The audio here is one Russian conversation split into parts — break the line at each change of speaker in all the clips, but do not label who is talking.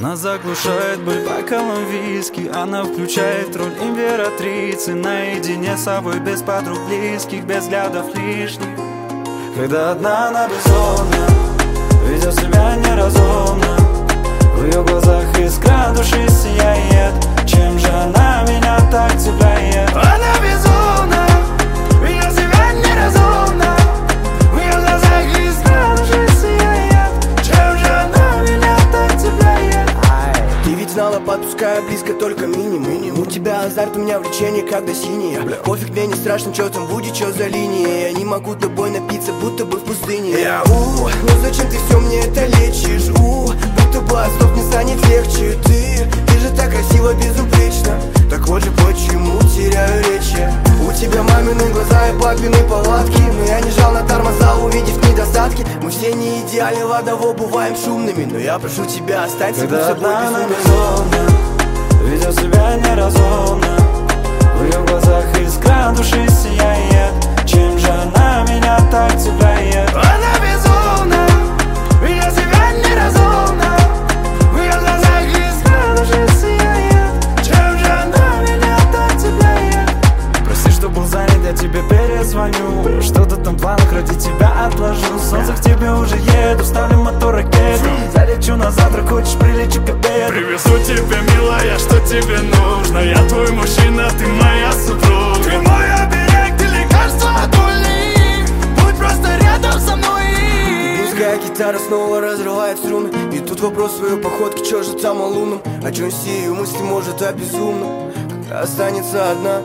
Она заглушает боль бокалом виски. Она включает роль императрицы. Наедине с собой, без подруг близких, без взглядов лишних. Когда одна она безумна, ведет себя неразумно. В ее глазах искра души сияет. Чем же она меня так цепляет? Она безумна, ведет себя неразумно. В ее глазах искра души сияет. Чем же она меня так цепляет?
Ты ведь знала, подпускаю близко только минимум. У тебя азарт, у меня влечение, когда синяя. Пофиг, мне не страшно, что там будет, что за линия. Я не могу тобой напиться, будто бы в пустыне. Ну зачем ты все мне это лечишь? Будто бы от слов не станет легче. Ты же так красиво, безупречно. Так вот же почему теряю речи. У тебя мамины глаза и папины повадки. Но я не жал на тормоза, увидев недостатки. Мы все не идеальны, в одного бываем шумными. Но я прошу тебя, останься будь собой безумно.
Ведет себя неразумно. В ее глазах искра души сияет. Чем же она меня так цепляет? Она безумна, ведет себя неразумно. В ее глазах искра души сияет. Чем же она меня так цепляет? Прости, что был занят, я тебе перезвоню. Что-то там в планах, ради тебя отложу. Солнце к тебе уже еду, ставлю мотор ракеты. Залечу на завтра, хочешь прилечу к обеду.
Привезу тебя, милая, что тебе нужно. Я твой мужчина, ты моя супруга.
Ты мой оберег, ты лекарство от боли. Будь просто рядом со мной.
Пускай гитара снова разрывает струны. И тут вопрос своей походки, чё же там о лунном? О чем сею мысли, может, о безумном? Когда останется одна.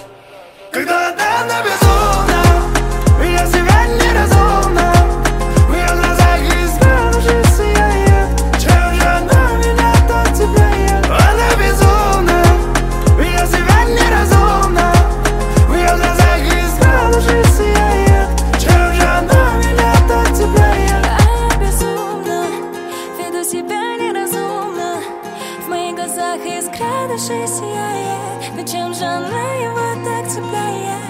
Когда она безумна, ведет себя неразумно. В ее глазах искра души сияет. Чем же она меня так цепляет? Она безумна, ведет себя неразумно. В ее глазах искра души сияет. Чем же она меня так цепляет?
Я безумна, веду себя неразумно. В моих глазах искра души сияет. Но чем же она его так цепляет?